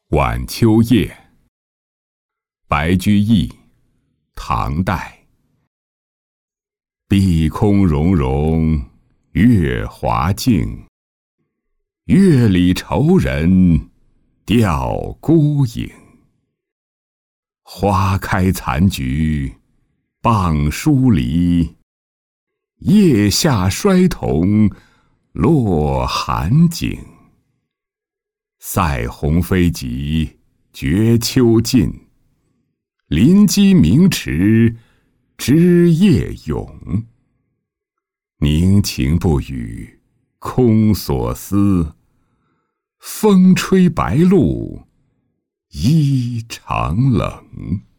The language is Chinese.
晚秋夜，白居易，唐代。碧空融融，月华镜，月里愁人吊孤影。花开残菊，傍疏篱，叶下衰桐落寒景。塞鸿飞急，绝秋尽，临机鸣池，枝叶涌。凝情不语，空所思，风吹白露，衣裳冷。